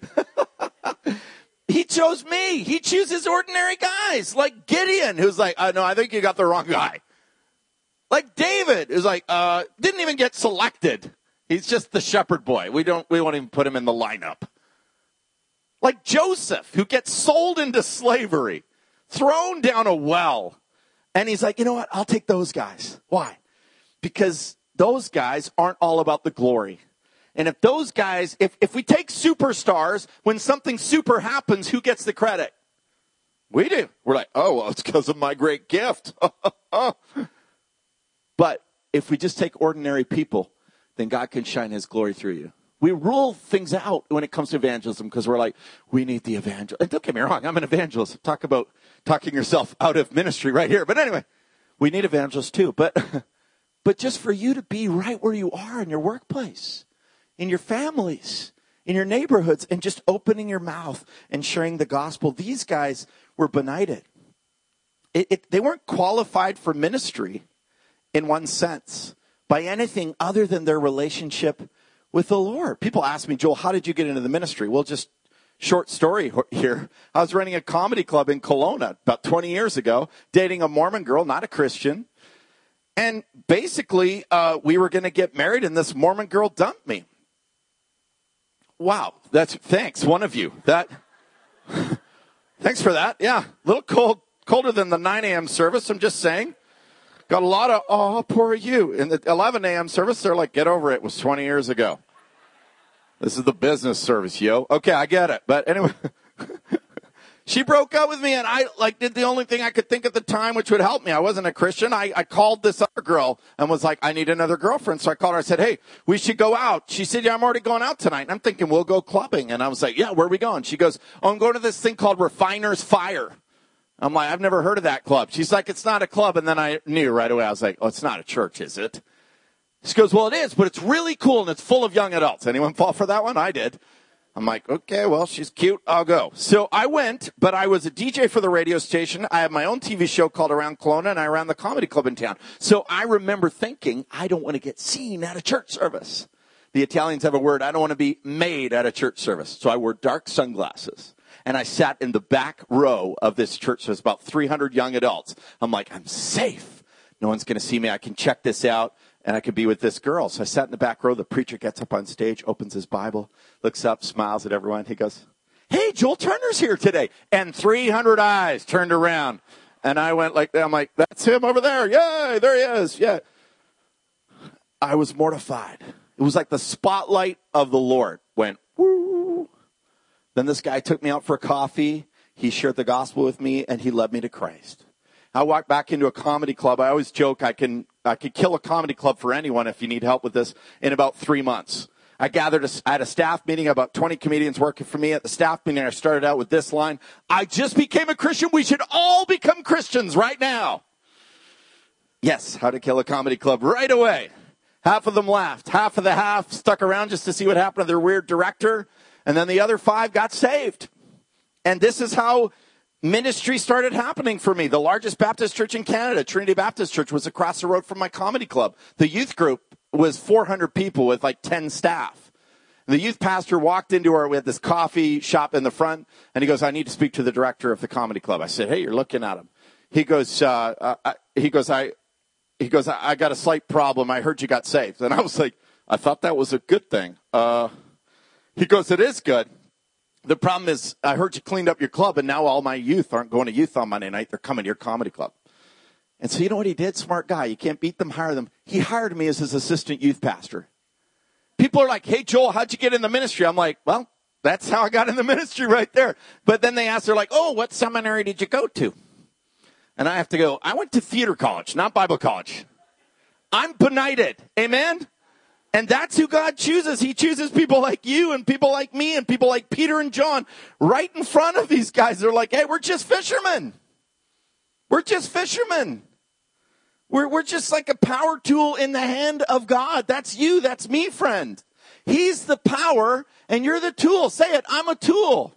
He chose me. He chooses ordinary guys like Gideon, who's like, oh, no, I think you got the wrong guy. Like David, who's like, uh, didn't even get selected. He's just the shepherd boy. We don't, we won't even put him in the lineup. Like Joseph, who gets sold into slavery, thrown down a well. And he's like, you know what? I'll take those guys. Why? Because those guys aren't all about the glory. And if those guys, if, if we take superstars, when something super happens, who gets the credit? We do. We're like, oh, well, it's because of my great gift. But if we just take ordinary people, then God can shine his glory through you. We rule things out when it comes to evangelism because we're like, we need the evangelist. And don't get me wrong, I'm an evangelist. Talk about talking yourself out of ministry right here. But anyway, we need evangelists too. But, but just for you to be right where you are in your workplace, in your families, in your neighborhoods, and just opening your mouth and sharing the gospel. These guys were benighted. It, it, they weren't qualified for ministry in one sense by anything other than their relationship with the Lord. People ask me, Joel, how did you get into the ministry? Well, just short story here. I was running a comedy club in Kelowna about twenty years ago, dating a Mormon girl, not a Christian. And basically, uh, we were going to get married, and this Mormon girl dumped me. Wow, that's thanks, one of you. That thanks for that. Yeah, a little cold, colder than the nine a.m. service. I'm just saying. Got a lot of, oh, poor you. In the eleven a.m. service, they're like, get over it. It was twenty years ago. This is the business service, yo. Okay, I get it. But anyway, She broke up with me, and I like did the only thing I could think at the time which would help me. I wasn't a Christian. I, I called this other girl and was like, I need another girlfriend. So I called her. I said, hey, we should go out. She said, yeah, I'm already going out tonight. And I'm thinking we'll go clubbing. And I was like, yeah, where are we going? She goes, oh, I'm going to this thing called Refiner's Fire. I'm like, I've never heard of that club. She's like, it's not a club. And then I knew right away. I was like, oh, it's not a church, is it? She goes, well, it is, but it's really cool, and it's full of young adults. Anyone fall for that one? I did. I'm like, okay, well, she's cute. I'll go. So I went, but I was a D J for the radio station. I had my own T V show called Around Kelowna, and I ran the comedy club in town. So I remember thinking, I don't want to get seen at a church service. The Italians have a word, I don't want to be made at a church service. So I wore dark sunglasses, and I sat in the back row of this church. There's about three hundred young adults. I'm like, I'm safe. No one's going to see me. I can check this out. And I could be with this girl. So I sat in the back row. The preacher gets up on stage, opens his Bible, looks up, smiles at everyone. He goes, hey, Joel Turner's here today. And three hundred eyes turned around. And I went like that. I'm like, that's him over there. Yay, there he is. Yeah. I was mortified. It was like the spotlight of the Lord went, woo. Then this guy took me out for coffee. He shared the gospel with me, and he led me to Christ. I walked back into a comedy club. I always joke I can I could kill a comedy club for anyone if you need help with this in about three months. I gathered, a, I had a staff meeting, about twenty comedians working for me. At the staff meeting, I started out with this line: I just became a Christian. We should all become Christians right now. Yes, how to kill a comedy club right away. Half of them laughed. Half of the half stuck around just to see what happened to their weird director. And then the other five got saved. And this is how ministry started happening for me. The largest Baptist church in Canada, Trinity Baptist Church, was across the road from my comedy club. The youth group was four hundred people with like ten staff. The youth pastor walked into our, we had this coffee shop in the front, and he goes, I need to speak to the director of the comedy club. I said, hey, you're looking at him. He goes, uh, uh, I, he goes, I, he goes, I, I got a slight problem. I heard you got saved. And I was like, I thought that was a good thing. Uh, he goes, it is good. The problem is, I heard you cleaned up your club, and now all my youth aren't going to youth on Monday night. They're coming to your comedy club. And so you know what he did? Smart guy. You can't beat them, hire them. He hired me as his assistant youth pastor. People are like, hey, Joel, how'd you get in the ministry? I'm like, well, that's how I got in the ministry right there. But then they ask, they're like, oh, what seminary did you go to? And I have to go, I went to theater college, not Bible college. I'm benighted. Amen? And that's who God chooses. He chooses people like you and people like me and people like Peter and John right in front of these guys. They're like, hey, we're just fishermen. We're just fishermen. We're, we're just like a power tool in the hand of God. That's you. That's me, friend. He's the power and you're the tool. Say it. I'm a tool.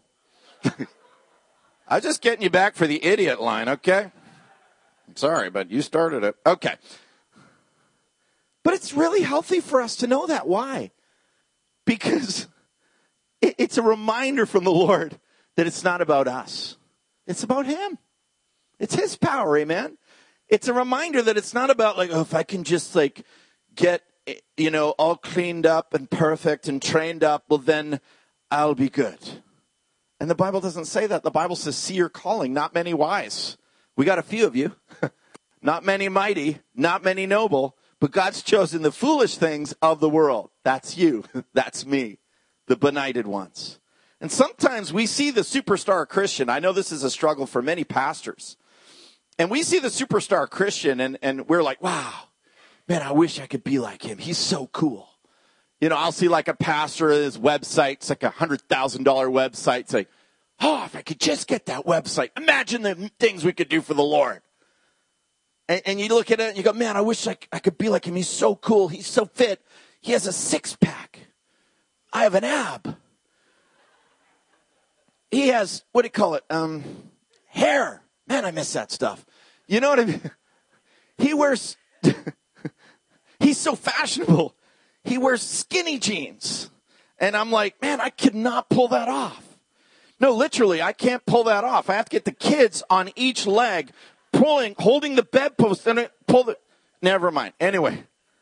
I'm just getting you back for the idiot line, okay? I'm sorry, but you started it. Okay. But it's really healthy for us to know that. Why? Because it's a reminder from the Lord that it's not about us. It's about Him. It's His power, amen? It's a reminder that it's not about like, oh, if I can just like get, you know, all cleaned up and perfect and trained up, well, then I'll be good. And the Bible doesn't say that. The Bible says, see your calling, not many wise. We got a few of you. Not many mighty, not many noble. But God's chosen the foolish things of the world. That's you. That's me. The benighted ones. And sometimes we see the superstar Christian. I know this is a struggle for many pastors. And we see the superstar Christian and, and we're like, wow, man, I wish I could be like him. He's so cool. You know, I'll see like a pastor, his website's like a one hundred thousand dollars website. It's like, oh, if I could just get that website. Imagine the things we could do for the Lord. And, and you look at it and you go, man, I wish I, I could be like him. He's so cool. He's so fit. He has a six pack. I have an ab. He has, what do you call it? Um, hair. Man, I miss that stuff. You know what I mean? He wears, he's so fashionable. He wears skinny jeans. And I'm like, man, I could not pull that off. No, literally, I can't pull that off. I have to get the kids on each leg, pulling, holding the bedpost, and I pull the, never mind. Anyway,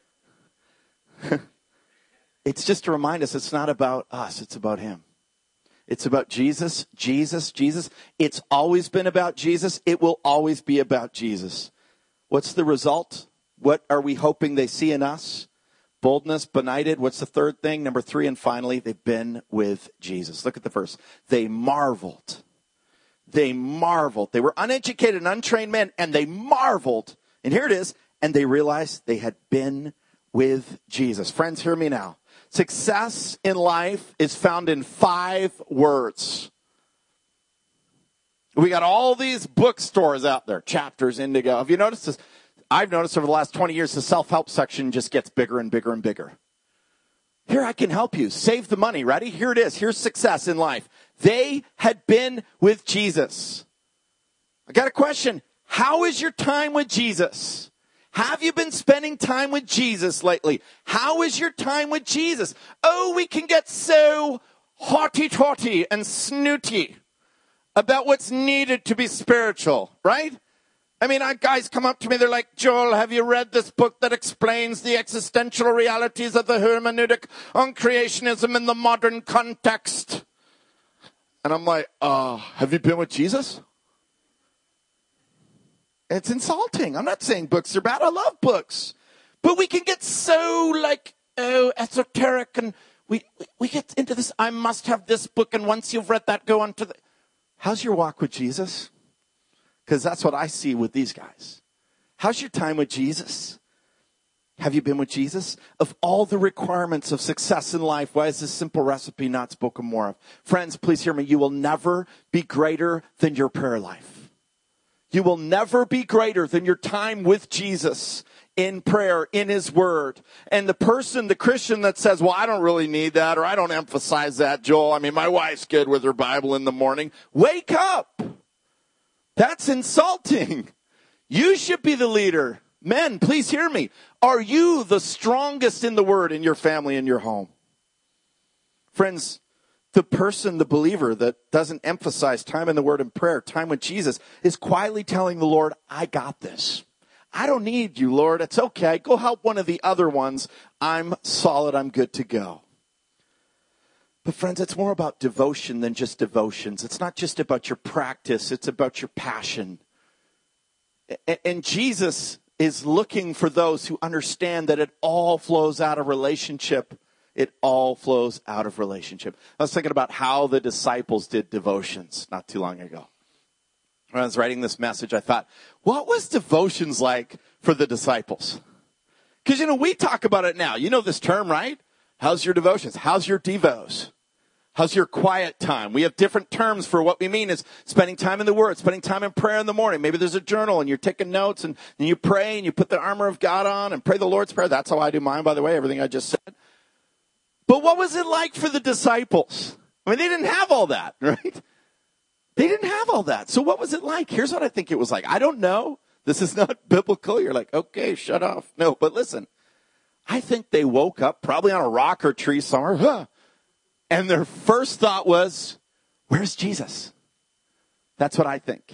it's just to remind us it's not about us, it's about Him. It's about Jesus, Jesus, Jesus. It's always been about Jesus. It will always be about Jesus. What's the result? What are we hoping they see in us? Boldness, benighted. What's the third thing? Number three, and finally, they've been with Jesus. Look at the verse. They marveled. they marveled. They were uneducated and untrained men, and they marveled. And here it is. And they realized they had been with Jesus. Friends, hear me now. Success in life is found in five words. We got all these bookstores out there, Chapters, Indigo. Have you noticed this? I've noticed over the last twenty years, the self-help section just gets bigger and bigger and bigger. Here, I can help you. Save the money. Ready? Here it is. Here's success in life. They had been with Jesus. I got a question. How is your time with Jesus? Have you been spending time with Jesus lately? How is your time with Jesus? Oh, we can get so haughty-taughty and snooty about what's needed to be spiritual, right? I mean, I, guys come up to me, they're like, Joel, have you read this book that explains the existential realities of the hermeneutic on creationism in the modern context? And I'm like, uh, have you been with Jesus? It's insulting. I'm not saying books are bad. I love books. But we can get so, like, oh, esoteric, and we, we get into this, I must have this book, and once you've read that, go on to the... How's your walk with Jesus? Because that's what I see with these guys. How's your time with Jesus? Have you been with Jesus? Of all the requirements of success in life, why is this simple recipe not spoken more of? Friends, please hear me. You will never be greater than your prayer life. You will never be greater than your time with Jesus in prayer, in his word. And the person, the Christian that says, well, I don't really need that, or I don't emphasize that, Joel. I mean, my wife's good with her Bible in the morning. Wake up. That's insulting. You should be the leader. Men, please hear me. Are you the strongest in the word in your family, in your home? Friends, the person, the believer that doesn't emphasize time in the word and prayer, time with Jesus, is quietly telling the Lord, I got this. I don't need you, Lord. It's okay. Go help one of the other ones. I'm solid. I'm good to go. But friends, it's more about devotion than just devotions. It's not just about your practice. It's about your passion. And Jesus is looking for those who understand that it all flows out of relationship. It all flows out of relationship. I was thinking about how the disciples did devotions not too long ago. When I was writing this message, I thought, what was devotions like for the disciples? Because, you know, we talk about it now. You know this term, right? How's your devotions? How's your devos? How's your quiet time? We have different terms for what we mean is spending time in the Word, spending time in prayer in the morning. Maybe there's a journal and you're taking notes and, and you pray and you put the armor of God on and pray the Lord's Prayer. That's how I do mine, by the way, everything I just said. But what was it like for the disciples? I mean, they didn't have all that, right? They didn't have all that. So what was it like? Here's what I think it was like. I don't know. This is not biblical. You're like, okay, shut off. No, but listen. I think they woke up probably on a rock or tree somewhere. Huh, and their first thought was, where's Jesus? That's what I think.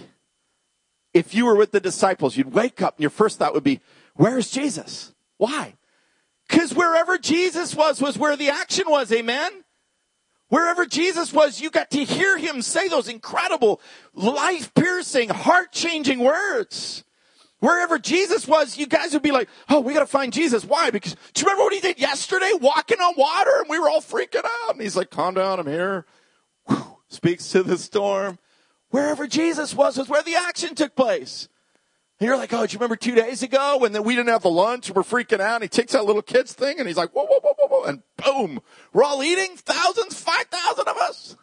If you were with the disciples, you'd wake up and your first thought would be, where's Jesus? Why? Because wherever Jesus was, was where the action was, amen? Wherever Jesus was, you got to hear him say those incredible, life-piercing, heart-changing words. Wherever Jesus was, you guys would be like, oh, we got to find Jesus. Why? Because do you remember what he did yesterday? Walking on water, and we were all freaking out. And he's like, calm down, I'm here. Whew, speaks to the storm. Wherever Jesus was, was where the action took place. And you're like, oh, do you remember two days ago when we didn't have the lunch? We're freaking out. And he takes that little kid's thing, and he's like, whoa, whoa, whoa, whoa, whoa. And boom, we're all eating, thousands, five thousand of us.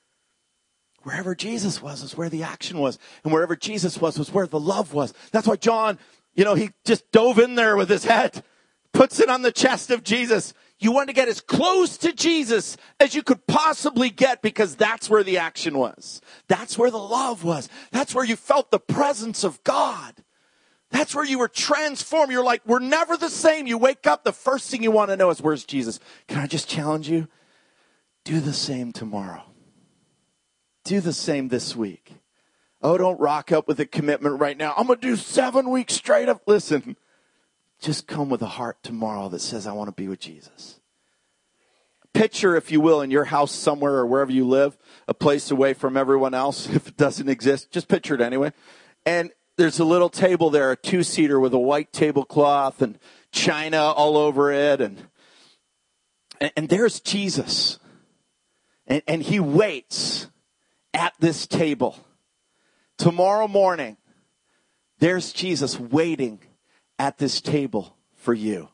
Wherever Jesus was, was where the action was. And wherever Jesus was, was where the love was. That's why John, you know, he just dove in there with his head, puts it on the chest of Jesus. You want to get as close to Jesus as you could possibly get because that's where the action was. That's where the love was. That's where you felt the presence of God. That's where you were transformed. You're like, we're never the same. You wake up, the first thing you want to know is, where's Jesus? Can I just challenge you? Do the same tomorrow. Do the same this week. Oh, don't rock up with a commitment right now. I'm going to do seven weeks straight up. Listen, just come with a heart tomorrow that says, I want to be with Jesus. Picture, if you will, in your house somewhere or wherever you live, a place away from everyone else. If it doesn't exist, just picture it anyway. And there's a little table there, a two-seater with a white tablecloth and china all over it. And, and, and there's Jesus. And, and he waits at this table. tomorrow morning, there's Jesus waiting at this table for you.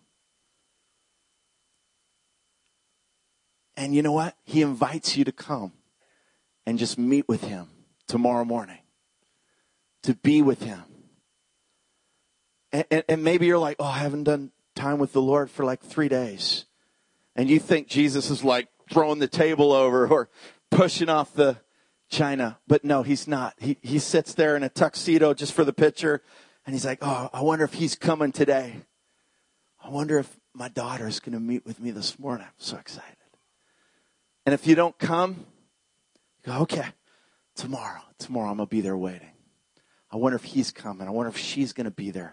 And you know what? He invites you to come and just meet with him tomorrow morning, to be with him. And, and, and maybe you're like, oh, I haven't done time with the Lord for like three days. And you think Jesus is like throwing the table over or pushing off the china. But no, he's not. He, he sits there in a tuxedo just for the picture. And he's like, oh, I wonder if he's coming today. I wonder if my daughter is going to meet with me this morning. I'm so excited. And if you don't come, you go, okay, tomorrow, tomorrow I'm going to be there waiting. I wonder if he's coming. I wonder if she's going to be there.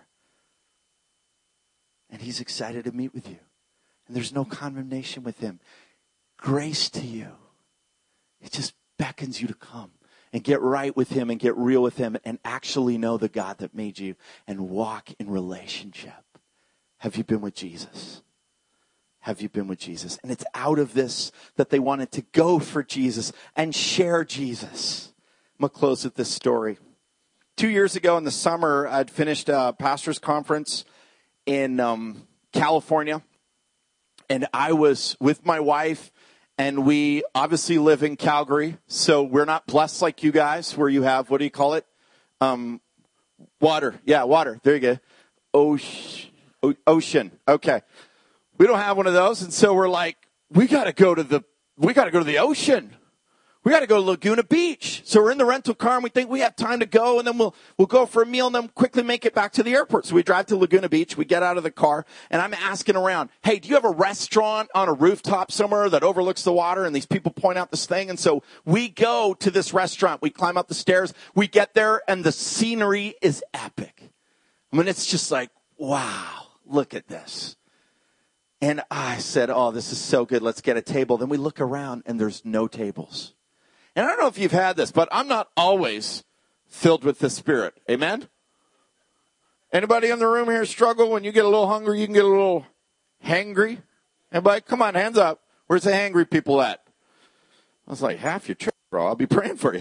And he's excited to meet with you. And there's no condemnation with him. Grace to you. It just beckons you to come and get right with him and get real with him and actually know the God that made you and walk in relationship. Have you been with Jesus? Have you been with Jesus? And it's out of this that they wanted to go for Jesus and share Jesus. I'm going to close with this story. Two years ago in the summer, I'd finished a pastor's conference in um, California. And I was with my wife, and we obviously live in Calgary. So we're not blessed like you guys, where you have, what do you call it? Um, water. Yeah, water. There you go. Ocean. Ocean. Okay. We don't have one of those, and so we're like, we got to go to the, we got to go to the ocean. We got to go to Laguna Beach. So we're in the rental car, and we think we have time to go, and then we'll we'll go for a meal, and then quickly make it back to the airport. So we drive to Laguna Beach. We get out of the car, and I'm asking around, hey, do you have a restaurant on a rooftop somewhere that overlooks the water? And these people point out this thing, and so we go to this restaurant. We climb up the stairs. We get there, and the scenery is epic. I mean, it's just like, wow, look at this. And I said, oh, this is so good. Let's get a table. Then we look around, and there's no tables. And I don't know if you've had this, but I'm not always filled with the Spirit. Amen? Anybody in the room here struggle when you get a little hungry, you can get a little hangry? Anybody? Come on, hands up. Where's the hangry people at? I was like, half your church, bro. I'll be praying for you.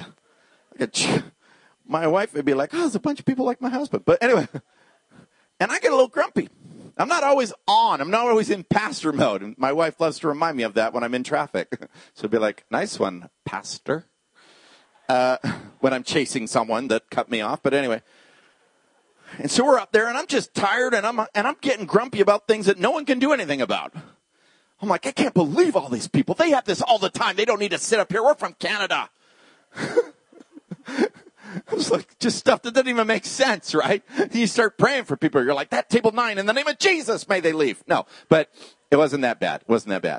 My wife would be like, oh, there's a bunch of people like my husband. But anyway, and I get a little grumpy. I'm not always on. I'm not always in pastor mode. And my wife loves to remind me of that when I'm in traffic. So it'd be like, nice one, pastor. Uh, when I'm chasing someone that cut me off. But anyway. And so we're up there, and I'm just tired, and I'm and I'm getting grumpy about things that no one can do anything about. I'm like, I can't believe all these people. They have this all the time. They don't need to sit up here. We're from Canada. I was like, just stuff that doesn't even make sense, right? You start praying for people. You're like, that table nine, in the name of Jesus, may they leave. No, but it wasn't that bad. It wasn't that bad.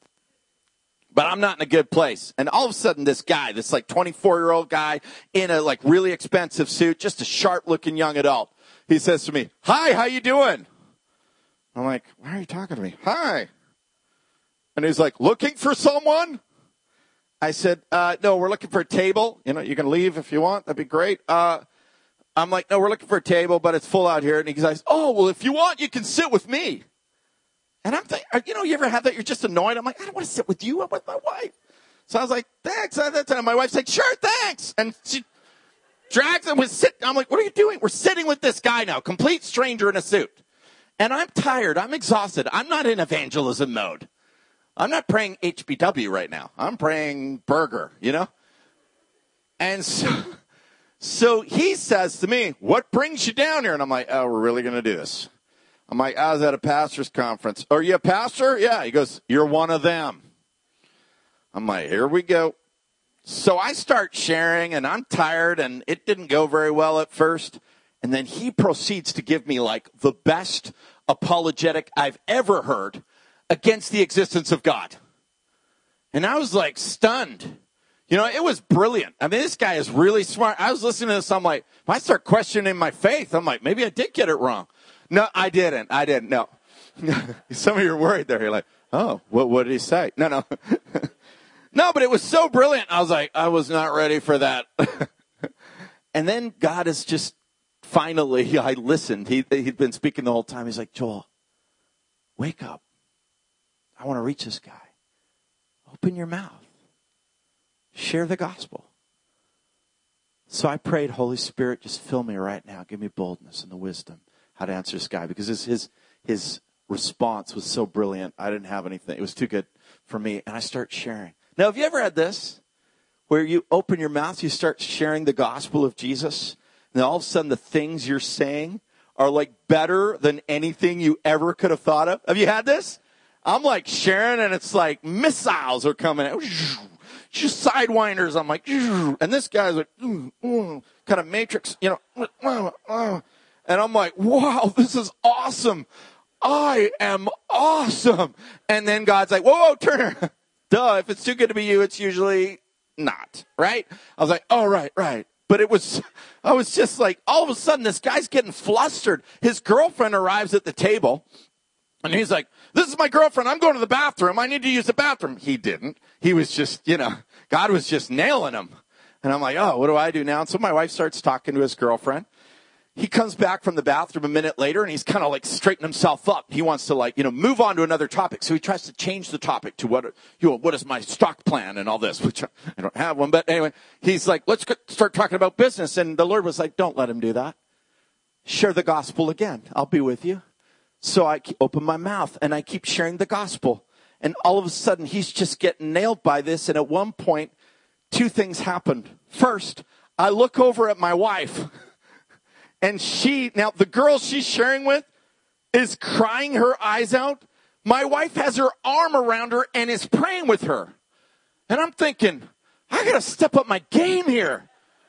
But I'm not in a good place. And all of a sudden, this guy, this like twenty-four-year-old guy in a like really expensive suit, just a sharp-looking young adult, he says to me, hi, how you doing? I'm like, why are you talking to me? Hi. And he's like, looking for someone? I said, uh, no, we're looking for a table. You know, you can leave if you want. That'd be great. Uh, I'm like, no, we're looking for a table, but it's full out here. And he goes, oh, well, if you want, you can sit with me. And I'm thinking, you know, you ever have that? You're just annoyed. I'm like, I don't want to sit with you. I'm with my wife. So I was like, thanks. At that time, my wife's like, sure, thanks. And she drags him with sit. I'm like, what are you doing? We're sitting with this guy now, complete stranger in a suit. And I'm tired. I'm exhausted. I'm not in evangelism mode. I'm not praying H B W right now. I'm praying burger, you know? And so, so he says to me, what brings you down here? And I'm like, oh, we're really going to do this. I'm like, I was at a pastor's conference. Are you a pastor? Yeah. He goes, you're one of them. I'm like, here we go. So I start sharing, and I'm tired, and it didn't go very well at first. And then he proceeds to give me like the best apologetic I've ever heard against the existence of God. And I was like stunned. You know, it was brilliant. I mean, this guy is really smart. I was listening to this. I'm like, if I start questioning my faith, I'm like, maybe I did get it wrong. No, I didn't. I didn't. No. Some of you are worried there. You're like, oh, what, what did he say? No, no. No, but it was so brilliant. I was like, I was not ready for that. And then God is just finally, I listened. He, he'd been speaking the whole time. He's like, Joel, wake up. I want to reach this guy. Open your mouth. Share the gospel. So I prayed, Holy Spirit, just fill me right now. Give me boldness and the wisdom how to answer this guy. Because his, his, his response was so brilliant. I didn't have anything. It was too good for me. And I start sharing. Now, have you ever had this? Where you open your mouth, you start sharing the gospel of Jesus. And all of a sudden the things you're saying are like better than anything you ever could have thought of. Have you had this? I'm like sharing and it's like missiles are coming out. Just sidewinders. I'm like, and this guy's like, mm, mm, kind of matrix, you know, uh, uh, and I'm like, wow, this is awesome. I am awesome. And then God's like, whoa, whoa, Turner. Duh, if it's too good to be you, it's usually not, right? I was like, oh, right, right. But it was, I was just like, all of a sudden, this guy's getting flustered. His girlfriend arrives at the table. And he's like, this is my girlfriend. I'm going to the bathroom. I need to use the bathroom. He didn't. He was just, you know, God was just nailing him. And I'm like, oh, what do I do now? And so my wife starts talking to his girlfriend. He comes back from the bathroom a minute later, and he's kind of like straightening himself up. He wants to like, you know, move on to another topic. So he tries to change the topic to what, you know, what is my stock plan and all this, which I don't have one. But anyway, he's like, let's start talking about business. And the Lord was like, don't let him do that. Share the gospel again. I'll be with you. So I open my mouth and I keep sharing the gospel. And all of a sudden, he's just getting nailed by this. And at one point, two things happened. First, I look over at my wife. And she, now the girl she's sharing with is crying her eyes out. My wife has her arm around her and is praying with her. And I'm thinking, I got to step up my game here.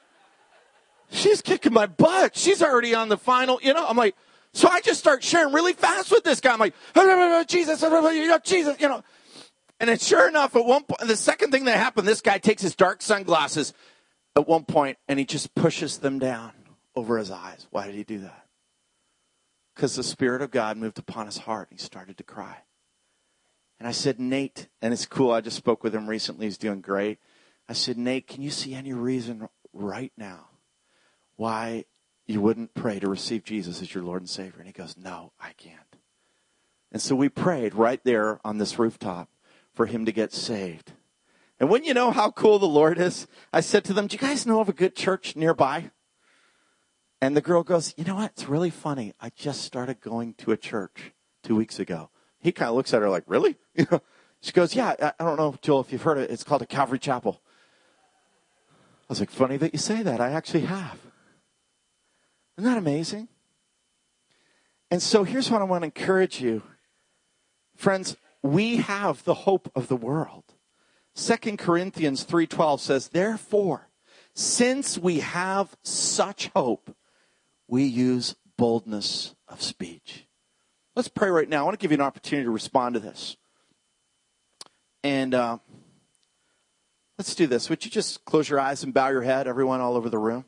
She's kicking my butt. She's already on the final, you know, I'm like, so I just start sharing really fast with this guy. I'm like, Jesus, Jesus, you know. And then sure enough, at one point, the second thing that happened, this guy takes his dark sunglasses at one point and he just pushes them down over his eyes. Why did he do that? Because the Spirit of God moved upon his heart and he started to cry. And I said, Nate, and it's cool, I just spoke with him recently, he's doing great. I said, Nate, can you see any reason right now why you wouldn't pray to receive Jesus as your Lord and Savior? And he goes, no, I can't. And so we prayed right there on this rooftop for him to get saved. And when you know how cool the Lord is, I said to them, do you guys know of a good church nearby? And the girl goes, you know what? It's really funny. I just started going to a church two weeks ago. He kind of looks at her like, really? You know? She goes, yeah, I don't know, Joel, if you've heard it. It's called a Calvary Chapel. I was like, funny that you say that. I actually have. Isn't that amazing? And so here's what I want to encourage you. Friends, we have the hope of the world. Second Corinthians three twelve says, therefore, since we have such hope, we use boldness of speech. Let's pray right now. I want to give you an opportunity to respond to this. And uh, let's do this. Would you just close your eyes and bow your head, everyone all over the room?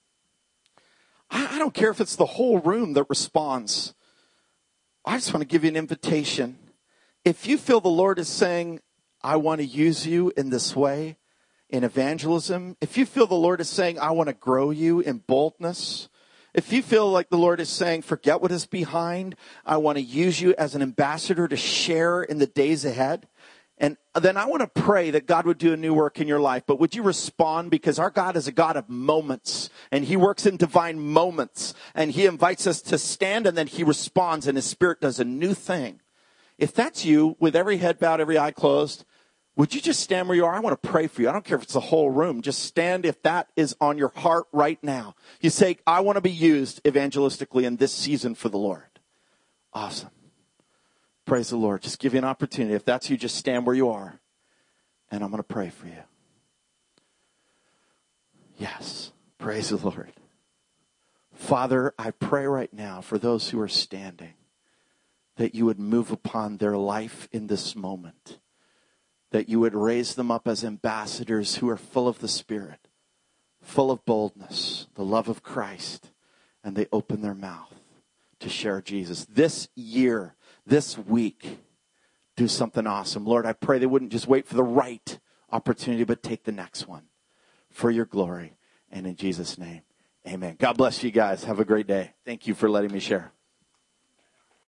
I don't care if it's the whole room that responds. I just want to give you an invitation. If you feel the Lord is saying, I want to use you in this way, in evangelism. If you feel the Lord is saying, I want to grow you in boldness. If you feel like the Lord is saying, forget what is behind. I want to use you as an ambassador to share in the days ahead. And then I want to pray that God would do a new work in your life. But would you respond? Because our God is a God of moments. And he works in divine moments. And he invites us to stand and then he responds and his Spirit does a new thing. If that's you, with every head bowed, every eye closed, would you just stand where you are? I want to pray for you. I don't care if it's the whole room. Just stand if that is on your heart right now. You say, I want to be used evangelistically in this season for the Lord. Awesome. Praise the Lord. Just give you an opportunity. If that's you, just stand where you are. And I'm going to pray for you. Yes. Praise the Lord. Father, I pray right now for those who are standing, that you would move upon their life in this moment. That you would raise them up as ambassadors who are full of the Spirit, full of boldness, the love of Christ, and they open their mouth to share Jesus. This year, this week, do something awesome. Lord, I pray they wouldn't just wait for the right opportunity, but take the next one for your glory. And in Jesus' name, amen. God bless you guys. Have a great day. Thank you for letting me share.